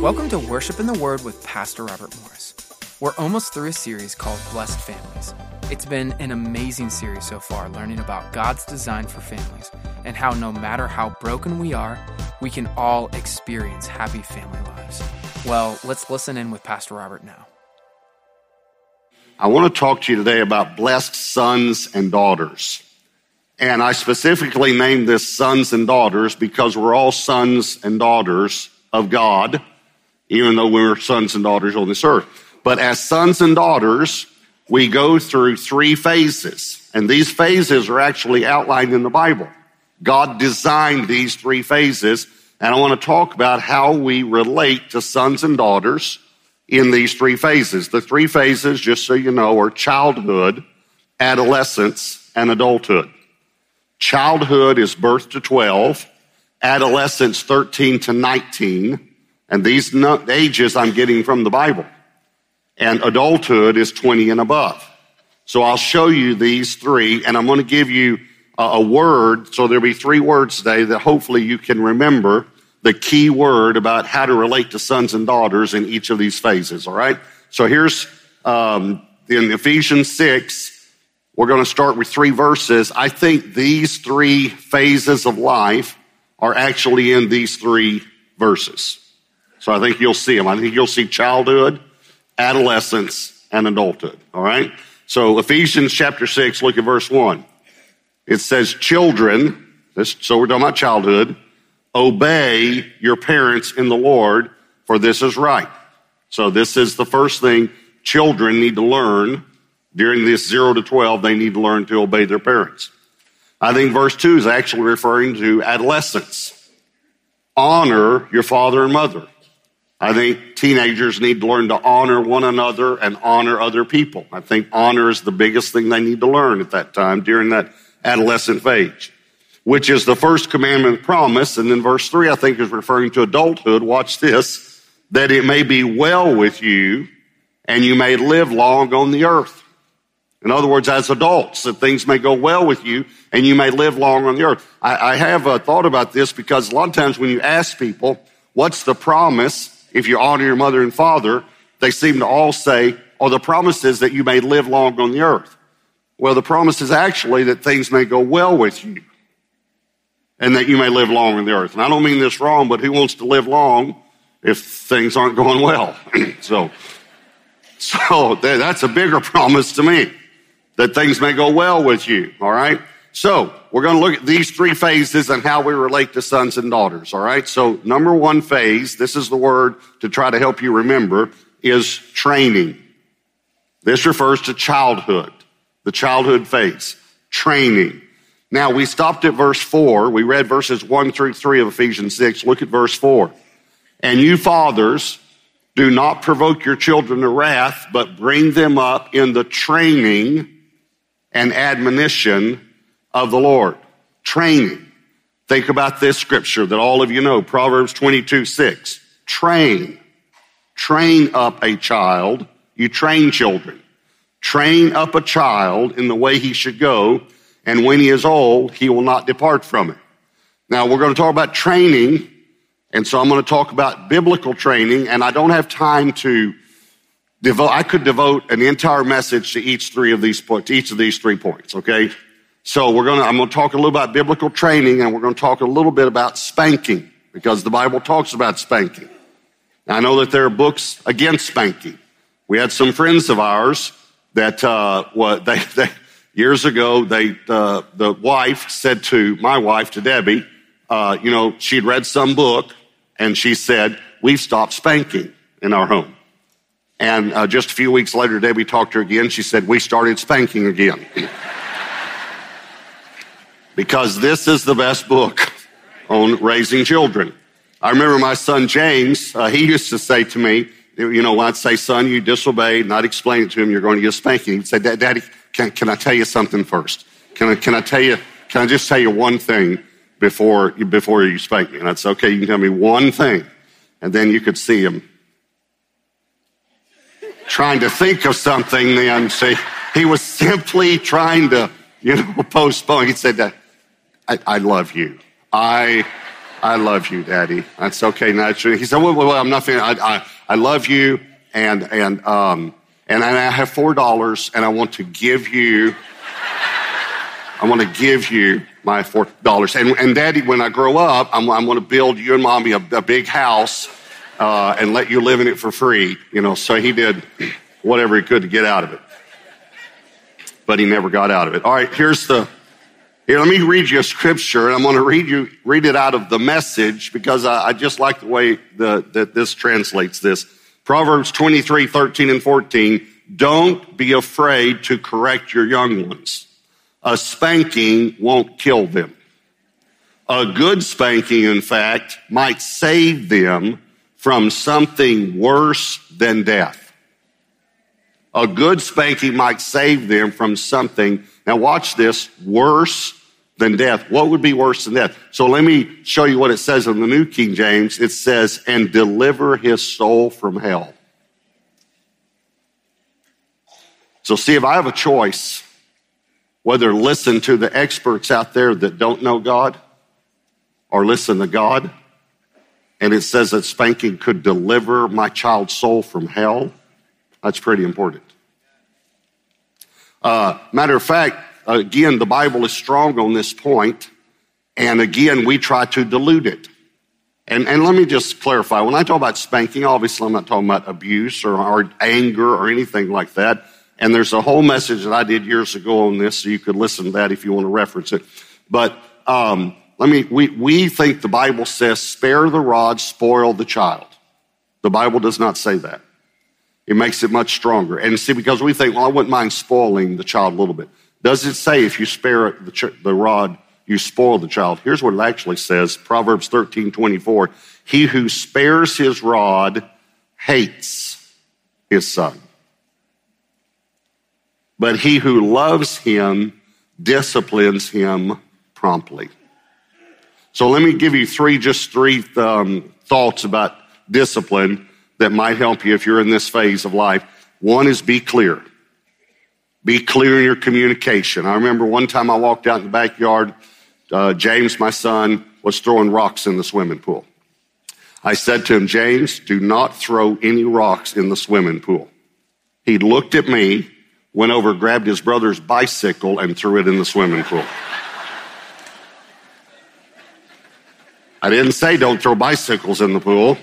Welcome to Worship in the Word with Pastor Robert Morris. We're almost through a series called Blessed Families. It's been an amazing series so far, learning about God's design for families and how no matter how broken we are, we can all experience happy family lives. Well, let's listen in with Pastor Robert now. I want to talk to you today about blessed sons and daughters. And I specifically named this sons and daughters because we're all sons and daughters of God, even though we're sons and daughters on this earth. But as sons and daughters, we go through three phases. And these phases are actually outlined in the Bible. God designed these three phases. And I want to talk about how we relate to sons and daughters in these three phases. The three phases, just so you know, are childhood, adolescence, and adulthood. Childhood is birth to 12, adolescence 13 to 19, and these ages I'm getting from the Bible. And adulthood is 20 and above. So I'll show you these three, and I'm going to give you a word. So there'll be three words today that hopefully you can remember the key word about how to relate to sons and daughters in each of these phases, all right? So here's in Ephesians 6, we're going to start with three verses. I think these three phases of life are actually in these three verses. So I think you'll see them. I think you'll see childhood, adolescence, and adulthood, all right? So Ephesians chapter 6, look at verse 1. It says, children, so we're talking about childhood, obey your parents in the Lord, for this is right. So this is the first thing children need to learn during this 0 to 12. They need to learn to obey their parents. I think verse 2 is actually referring to adolescence. Honor your father and mother. I think teenagers need to learn to honor one another and honor other people. I think honor is the biggest thing they need to learn at that time during that adolescent phase, which is the first commandment promise. And then verse 3, I think, is referring to adulthood. Watch this, that it may be well with you and you may live long on the earth. In other words, as adults, that things may go well with you and you may live long on the earth. I have thought about this because a lot of times when you ask people, what's the promise if you honor your mother and father, they seem to all say, oh, the promise is that you may live long on the earth. Well, the promise is actually that things may go well with you and that you may live long on the earth. And I don't mean this wrong, but who wants to live long if things aren't going well? So that's a bigger promise to me, that things may go well with you, all right? So we're going to look at these three phases and how we relate to sons and daughters, all right? So number one phase, this is the word to try to help you remember, is training. This refers to childhood, the childhood phase, training. Now, we stopped at verse 4. We read verses 1 through 3 of Ephesians 6. Look at verse 4. And you fathers, do not provoke your children to wrath, but bring them up in the training and admonition of the Lord. Training. Think about this scripture that all of you know, Proverbs 22:6. Train up a child. You train children. Train up a child in the way he should go, and when he is old, he will not depart from it. Now, we're going to talk about training, and so I'm going to talk about biblical training, and I don't have time to devote, I could devote an entire message to each of these 3 points, okay? So I'm going to talk a little about biblical training, and we're going to talk a little bit about spanking, because the Bible talks about spanking. Now, I know that there are books against spanking. We had some friends of ours that, years ago, the wife said to my wife, to Debbie, she'd read some book, and she said, we've stopped spanking in our home. And just a few weeks later, Debbie talked to her again. She said, we started spanking again. Because this is the best book on raising children. I remember my son James, he used to say to me, when I'd say, son, you disobeyed, and I'd explain it to him, you're going to get a spanking. He'd say, Daddy, can I tell you something first? Can I just tell you one thing before you spank me? And I'd say, okay, you can tell me one thing. And then you could see him trying to think of something then. See, he was simply trying to, postpone. He said, I love you. I I love you, Daddy. That's okay. Naturally, he said, "Well, I'm not feeling. I love you, and I have $4, and I want to give you. I want to give you my $4. And Daddy, when I grow up, I'm going to build you and Mommy a big house, and let you live in it for free. You know." So he did whatever he could to get out of it, but he never got out of it. All right, here, let me read you a scripture, and I'm going to read it out of the Message, because I just like the way that this translates this. Proverbs 23:13 and 14. Don't be afraid to correct your young ones. A spanking won't kill them. A good spanking, in fact, might save them from something worse than death. A good spanking might save them from something, now watch this, worse than death. What would be worse than death? So let me show you what it says in the New King James. It says, and deliver his soul from hell. So see, if I have a choice, whether to listen to the experts out there that don't know God or listen to God, and it says that spanking could deliver my child's soul from hell, that's pretty important. Matter of fact, again, the Bible is strong on this point, and again, we try to dilute it. And let me just clarify, when I talk about spanking, obviously I'm not talking about abuse or anger or anything like that. And there's a whole message that I did years ago on this, so you could listen to that if you want to reference it. But we think the Bible says, spare the rod, spoil the child. The Bible does not say that. It makes it much stronger. And see, because we think, well, I wouldn't mind spoiling the child a little bit. Does it say if you spare the rod, you spoil the child? Here's what it actually says, Proverbs 13:24. He who spares his rod hates his son, but he who loves him disciplines him promptly. So let me give you three thoughts about discipline that might help you if you're in this phase of life. One is be clear. Be clear in your communication. I remember one time I walked out in the backyard. James, my son, was throwing rocks in the swimming pool. I said to him, James, do not throw any rocks in the swimming pool. He looked at me, went over, grabbed his brother's bicycle, and threw it in the swimming pool. I didn't say don't throw bicycles in the pool.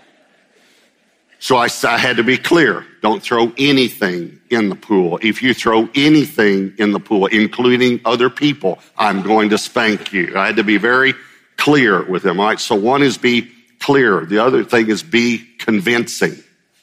So I had to be clear. Don't throw anything in the pool. If you throw anything in the pool, including other people, I'm going to spank you. I had to be very clear with him. All right. So one is be clear. The other thing is be convincing.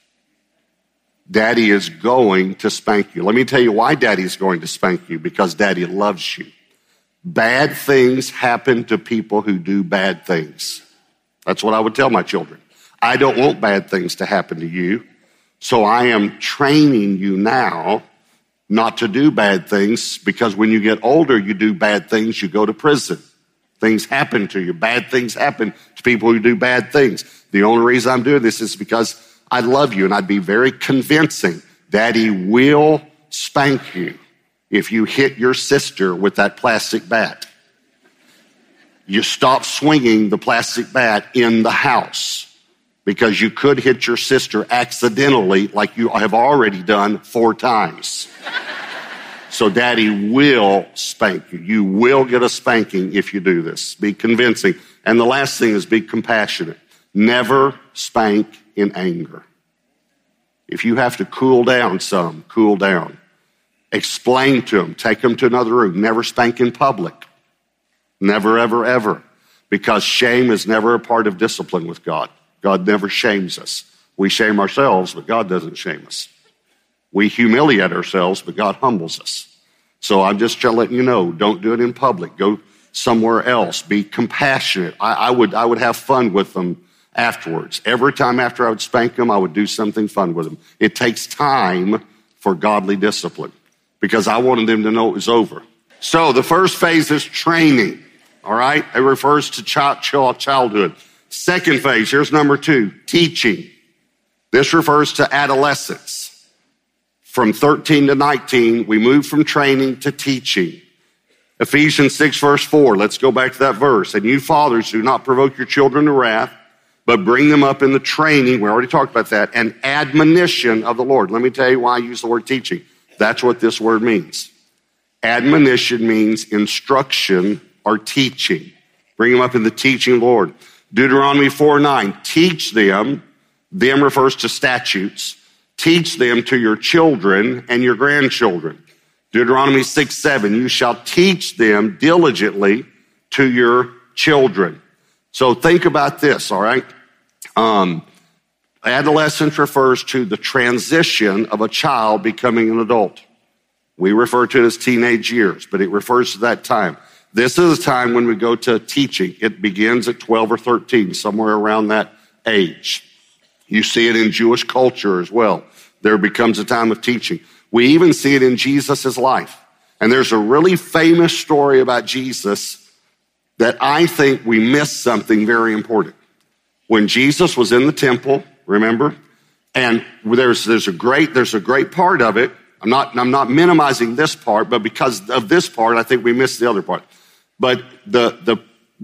Daddy is going to spank you. Let me tell you why Daddy is going to spank you. Because Daddy loves you. Bad things happen to people who do bad things. That's what I would tell my children. I don't want bad things to happen to you, so I am training you now not to do bad things, because when you get older, you do bad things, you go to prison. Things happen to you. Bad things happen to people who do bad things. The only reason I'm doing this is because I love you, and I'd be very convincing. Daddy will spank you if you hit your sister with that plastic bat. You stop swinging the plastic bat in the house, because you could hit your sister accidentally, like you have already done 4 times. So Daddy will spank you. You will get a spanking if you do this. Be convincing. And the last thing is be compassionate. Never spank in anger. If you have to cool down some, cool down. Explain to them. Take them to another room. Never spank in public. Never, ever, ever. Because shame is never a part of discipline with God. God never shames us. We shame ourselves, but God doesn't shame us. We humiliate ourselves, but God humbles us. So I'm just letting you know, don't do it in public. Go somewhere else. Be compassionate. I would have fun with them afterwards. Every time after I would spank them, I would do something fun with them. It takes time for godly discipline, because I wanted them to know it was over. So the first phase is training. All right? It refers to childhood. Second phase, here's number 2, teaching. This refers to adolescence. From 13 to 19, we move from training to teaching. Ephesians 6 verse 4, let's go back to that verse. And you fathers, do not provoke your children to wrath, but bring them up in the training, we already talked about that, and admonition of the Lord. Let me tell you why I use the word teaching. That's what this word means. Admonition means instruction or teaching. Bring them up in the teaching of the Lord. Deuteronomy 4:9, teach them refers to statutes, teach them to your children and your grandchildren. Deuteronomy 6:7, you shall teach them diligently to your children. So think about this, all right? Adolescence refers to the transition of a child becoming an adult. We refer to it as teenage years, but it refers to that time. This is a time when we go to teaching. It begins at 12 or 13, somewhere around that age. You see it in Jewish culture as well. There becomes a time of teaching. We even see it in Jesus' life. And there's a really famous story about Jesus that I think we missed something very important. When Jesus was in the temple, remember? And there's a great part of it. I'm not minimizing this part, but because of this part, I think we missed the other part. But the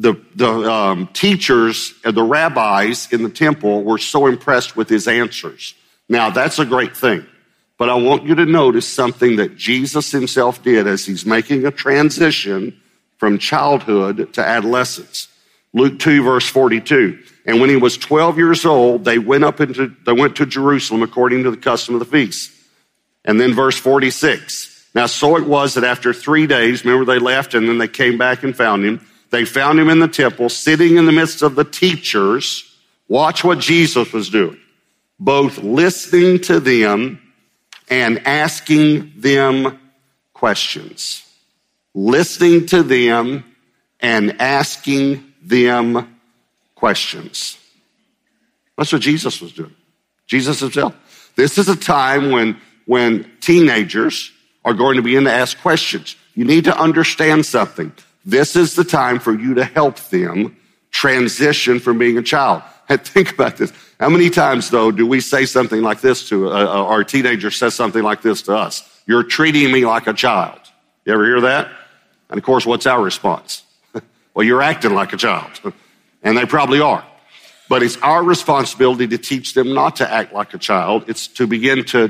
teachers and the rabbis in the temple were so impressed with his answers. Now, that's a great thing. But I want you to notice something that Jesus himself did as he's making a transition from childhood to adolescence. Luke 2, verse 42. And when he was 12 years old, they went to Jerusalem according to the custom of the feast. And then verse 46. Now, so it was that after 3 days, remember they left and then they came back and found him. They found him in the temple, sitting in the midst of the teachers. Watch what Jesus was doing. Both listening to them and asking them questions. Listening to them and asking them questions. That's what Jesus was doing. Jesus himself. This is a time when teenagers are going to begin to ask questions. You need to understand something. This is the time for you to help them transition from being a child. And think about this. How many times, though, do we say something like this to our teenager says something like this to us? You're treating me like a child. You ever hear that? And, of course, what's our response? Well, you're acting like a child. And they probably are. But it's our responsibility to teach them not to act like a child. It's to begin to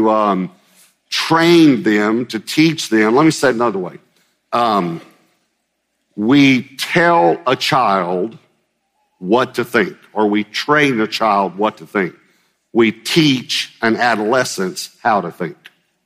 train them, to teach them. Let me say it another way. We tell a child what to think, or we train a child what to think. We teach an adolescent how to think.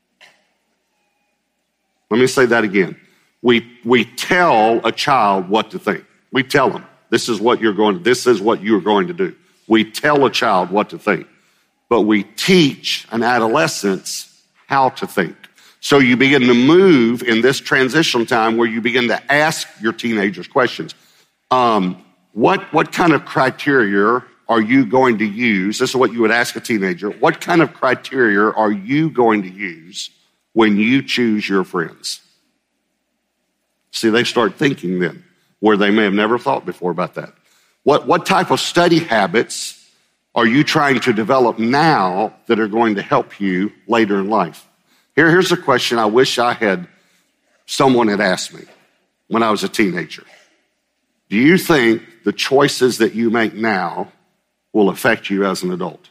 Let me say that again. We tell a child what to think. We tell them, this is what you're going to do. We tell a child what to think. But we teach an adolescent how to think. So you begin to move in this transition time where you begin to ask your teenagers questions. What kind of criteria are you going to use? This is what you would ask a teenager. What kind of criteria are you going to use when you choose your friends? See, they start thinking then, where they may have never thought before about that. What type of study habits are you trying to develop now that are going to help you later in life? Here's a question I wish someone had asked me when I was a teenager. Do you think the choices that you make now will affect you as an adult?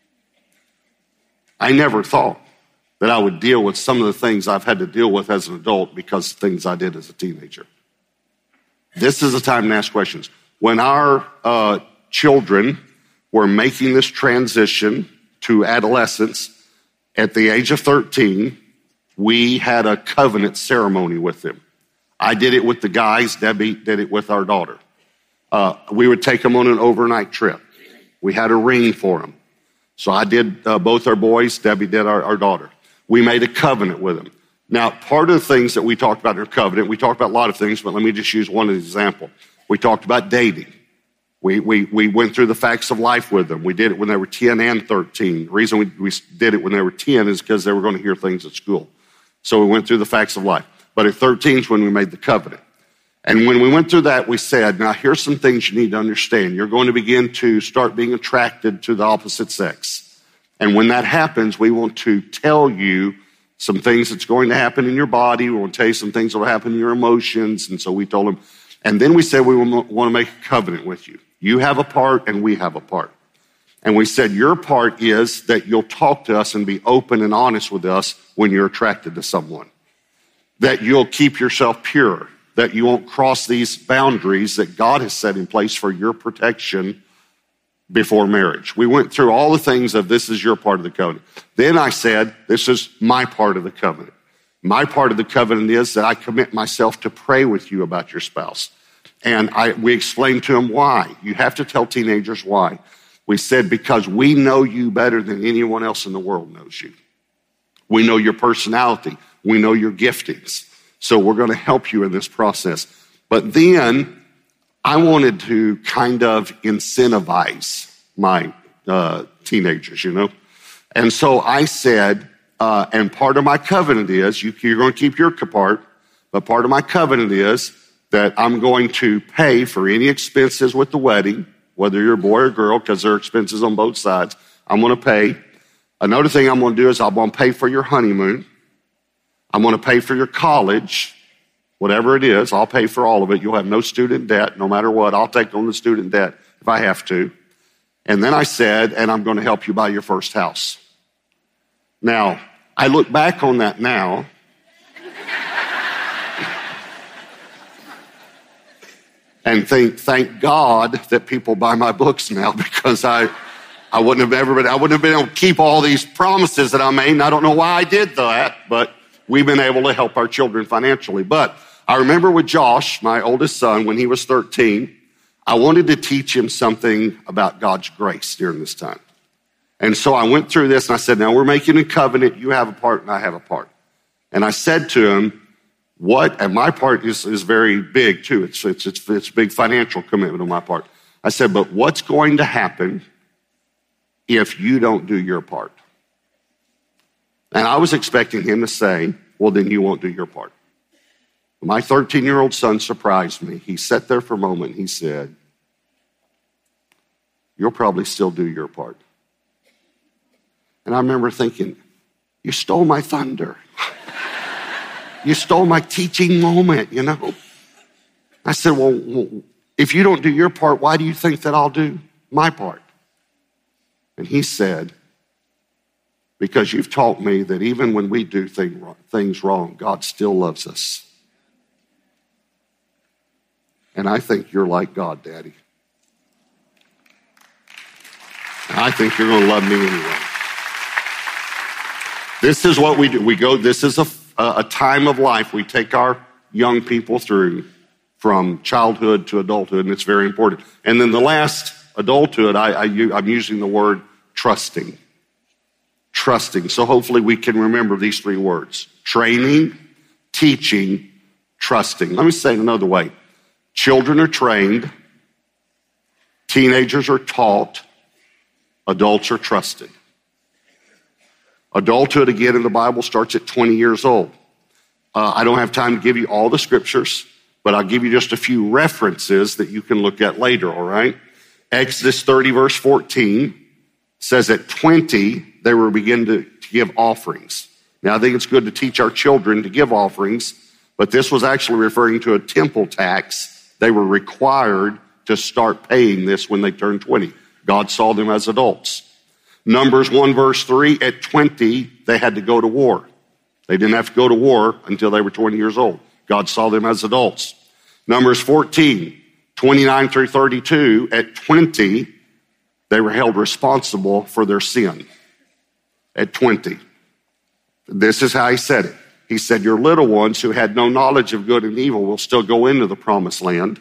I never thought that I would deal with some of the things I've had to deal with as an adult because of things I did as a teenager. This is the time to ask questions. When our children were making this transition to adolescence, at the age of 13, we had a covenant ceremony with them. I did it with the guys. Debbie did it with our daughter. We would take them on an overnight trip. We had a ring for them. So I did both our boys. Debbie did our daughter. We made a covenant with them. Now, part of the things that we talked about in our covenant, we talked about a lot of things, but let me just use one example. We talked about dating. We went through the facts of life with them. We did it when they were 10 and 13. The reason we did it when they were 10 is because they were going to hear things at school. So we went through the facts of life. But at 13 is when we made the covenant. And when we went through that, we said, now here's some things you need to understand. You're going to begin to start being attracted to the opposite sex. And when that happens, we want to tell you some things that's going to happen in your body. We want to tell you some things that will happen in your emotions. And so we told him, and then we said we want to make a covenant with you. You have a part and we have a part. And we said your part is that you'll talk to us and be open and honest with us when you're attracted to someone. That you'll keep yourself pure. That you won't cross these boundaries that God has set in place for your protection before marriage. We went through all the things of this is your part of the covenant. Then I said, this is my part of the covenant. My part of the covenant is that I commit myself to pray with you about your spouse. And we explained to him why. You have to tell teenagers why. We said, because we know you better than anyone else in the world knows you. We know your personality. We know your giftings. So we're going to help you in this process. But then I wanted to kind of incentivize my teenagers, And so I said, and part of my covenant is, you're going to keep your part, but part of my covenant is that I'm going to pay for any expenses with the wedding, whether you're a boy or girl, because there are expenses on both sides. I'm going to pay. Another thing I'm going to do is I'm going to pay for your honeymoon. I'm going to pay for your college, whatever it is. I'll pay for all of it. You'll have no student debt, no matter what. I'll take on the student debt if I have to. And then I said, and I'm going to help you buy your first house. Now, I look back on that now. And thank God that people buy my books now, because I wouldn't have been able to keep all these promises that I made. And I don't know why I did that, but we've been able to help our children financially. But I remember with Josh, my oldest son, when he was 13, I wanted to teach him something about God's grace during this time. And so I went through this and I said, now we're making a covenant. You have a part and I have a part. And I said to him, and my part is very big too. It's a big financial commitment on my part. I said, but what's going to happen if you don't do your part? And I was expecting him to say, well, then you won't do your part. My 13-year-old son surprised me. He sat there for a moment and he said, you'll probably still do your part. And I remember thinking, you stole my thunder. You stole my teaching moment, I said, well, if you don't do your part, why do you think that I'll do my part? And he said, because you've taught me that even when we do things wrong, God still loves us. And I think you're like God, Daddy. And I think you're going to love me anyway. This is what we do. This is a time of life we take our young people through from childhood to adulthood, and it's very important. And then the last, adulthood, I'm using the word trusting. Trusting. So hopefully we can remember these three words: training, teaching, trusting. Let me say it another way. Children are trained, teenagers are taught, adults are trusted. Adulthood, again, in the Bible starts at 20 years old. I don't have time to give you all the scriptures, but I'll give you just a few references that you can look at later, all right? Exodus 30, verse 14 says at 20, they were beginning to give offerings. Now, I think it's good to teach our children to give offerings, but this was actually referring to a temple tax. They were required to start paying this when they turned 20. God saw them as adults. Numbers 1, verse 3, at 20, they had to go to war. They didn't have to go to war until they were 20 years old. God saw them as adults. Numbers 14, 29 through 32, at 20, they were held responsible for their sin. At 20. This is how he said it. He said, your little ones who had no knowledge of good and evil will still go into the promised land,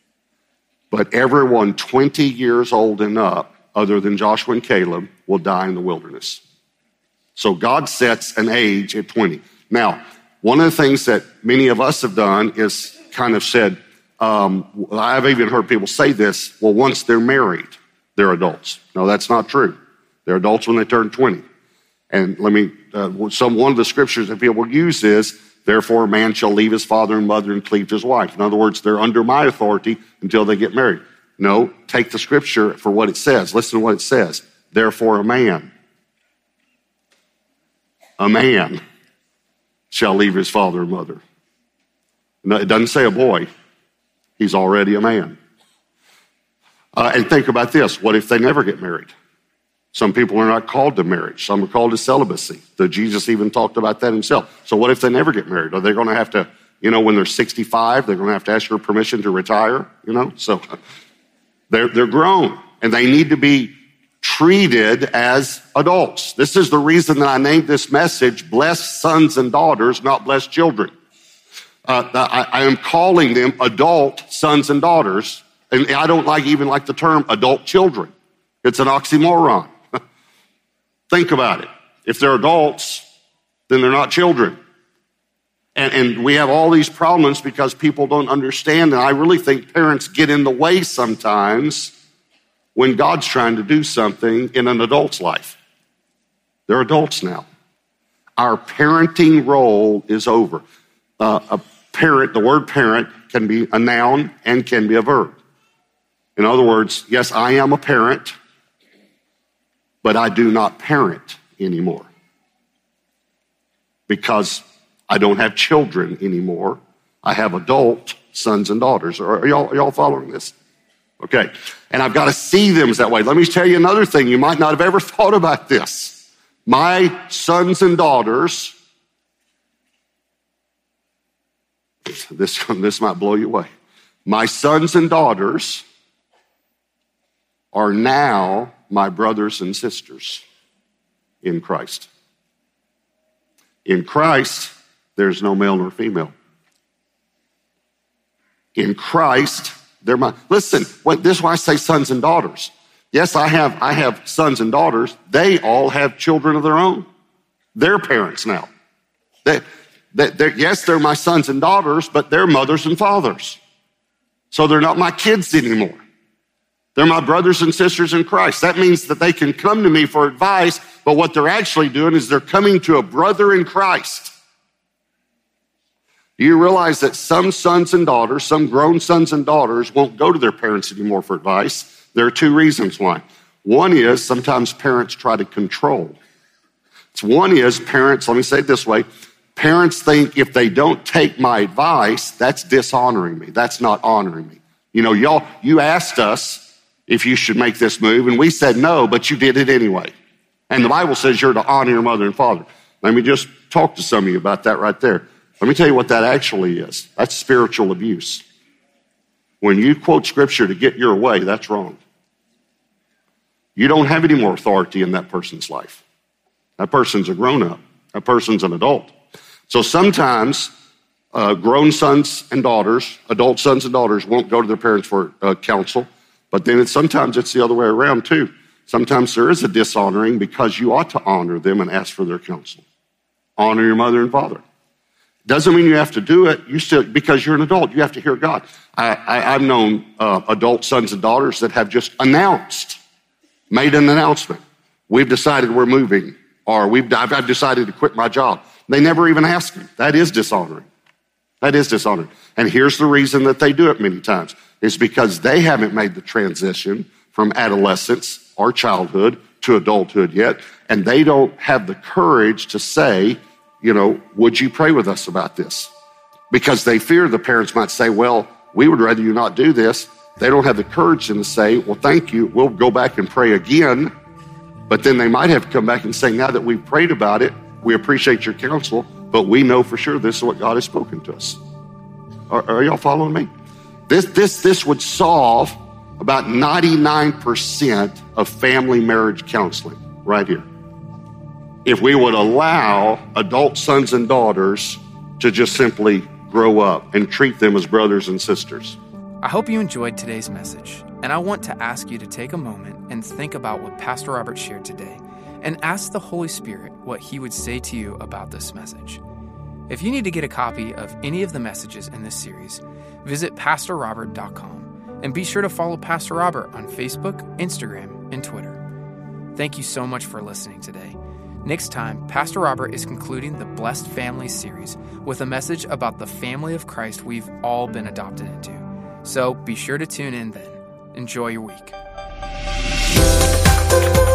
but everyone 20 years old and up, other than Joshua and Caleb, will die in the wilderness. So God sets an age at 20. Now, one of the things that many of us have done is kind of said, I've even heard people say this, well, once they're married, they're adults. No, that's not true. They're adults when they turn 20. And one of the scriptures that people use is, therefore a man shall leave his father and mother and cleave to his wife. In other words, they're under my authority until they get married. No, take the scripture for what it says. Listen to what it says. Therefore a man shall leave his father and mother. No, it doesn't say a boy. He's already a man. And think about this. What if they never get married? Some people are not called to marriage. Some are called to celibacy. Jesus even talked about that himself. So what if they never get married? Are they going to have to, when they're 65, they're going to have to ask your permission to retire? So they're grown and they need to be treated as adults. This is the reason that I named this message, Blessed Sons and Daughters, not Blessed Children. I am calling them adult sons and daughters, and I don't even like the term adult children. It's an oxymoron. Think about it. If they're adults, then they're not children. And we have all these problems because people don't understand, and I really think parents get in the way sometimes when God's trying to do something in an adult's life. They're adults now. Our parenting role is over. A parent, the word parent can be a noun and can be a verb. In other words, yes, I am a parent, but I do not parent anymore because I don't have children anymore. I have adult sons and daughters. Are y'all following this? Okay. And I've got to see them as that way. Let me tell you another thing. You might not have ever thought about this. My sons and daughters, this might blow you away. My sons and daughters are now my brothers and sisters in Christ. In Christ, there's no male nor female. In Christ, they're my, listen, this is why I say sons and daughters. Yes, I have sons and daughters. They all have children of their own. They're parents now. Yes, they're my sons and daughters, but they're mothers and fathers. So they're not my kids anymore. They're my brothers and sisters in Christ. That means that they can come to me for advice, but what they're actually doing is they're coming to a brother in Christ. Do you realize that some sons and daughters, some grown sons and daughters won't go to their parents anymore for advice? There are two reasons why. One is sometimes parents try to control. One is parents, let me say it this way, parents think if they don't take my advice, that's dishonoring me. That's not honoring me. You asked us if you should make this move, and we said no, but you did it anyway. And the Bible says you're to honor your mother and father. Let me just talk to some of you about that right there. Let me tell you what that actually is. That's spiritual abuse. When you quote scripture to get your way, that's wrong. You don't have any more authority in that person's life. That person's a grown-up. That person's an adult. So sometimes grown sons and daughters, adult sons and daughters won't go to their parents for counsel. But then sometimes it's the other way around too. Sometimes there is a dishonoring because you ought to honor them and ask for their counsel. Honor your mother and father. Doesn't mean you have to do it. Because you're an adult, you have to hear God. I've known adult sons and daughters that have just made an announcement. We've decided we're moving, or I've decided to quit my job. They never even ask me. That is dishonoring. That is dishonoring. And here's the reason that they do it many times. It's because they haven't made the transition from adolescence or childhood to adulthood yet, and they don't have the courage to say, would you pray with us about this? Because they fear the parents might say, well, we would rather you not do this. They don't have the courage to say, well, thank you, we'll go back and pray again. But then they might have to come back and say, now that we've prayed about it, we appreciate your counsel, but we know for sure this is what God has spoken to us. Are y'all following me? This would solve about 99% of family marriage counseling right here. If we would allow adult sons and daughters to just simply grow up and treat them as brothers and sisters. I hope you enjoyed today's message, and I want to ask you to take a moment and think about what Pastor Robert shared today and ask the Holy Spirit what he would say to you about this message. If you need to get a copy of any of the messages in this series, visit PastorRobert.com and be sure to follow Pastor Robert on Facebook, Instagram, and Twitter. Thank you so much for listening today. Next time, Pastor Robert is concluding the Blessed Families series with a message about the family of Christ we've all been adopted into. So be sure to tune in then. Enjoy your week.